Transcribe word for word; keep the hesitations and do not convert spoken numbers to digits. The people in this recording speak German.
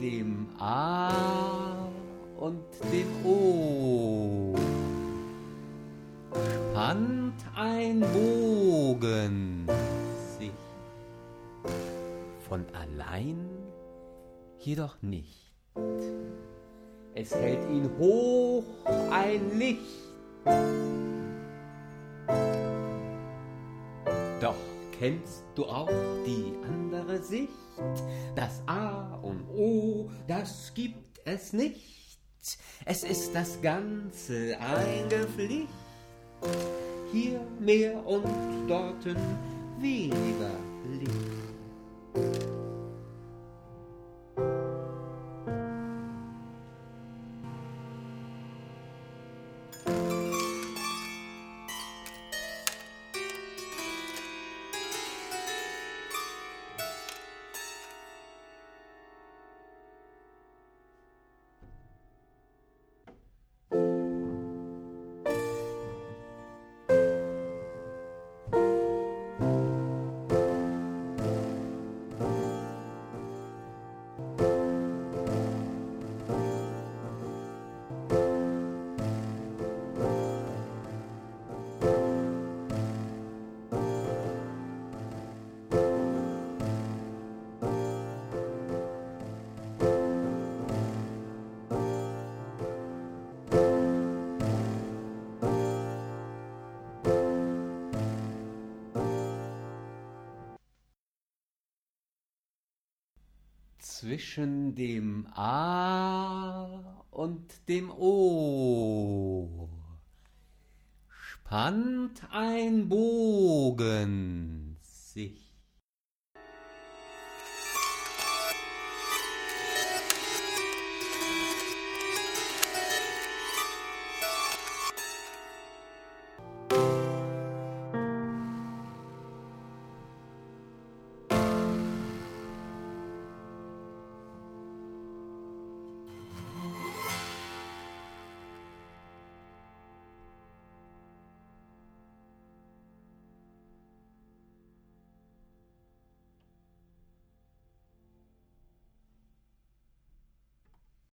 dem A und dem O spannt ein Bogen sich, von allein jedoch nicht. Es hält ihn hoch ein Licht. Doch kennst du auch die andere Sicht? Das A und O, das gibt es nicht. Es ist das Ganze ein Geflecht. Hier mehr und dorten weniger Licht. Zwischen dem A und dem O spannt ein Bogen sich,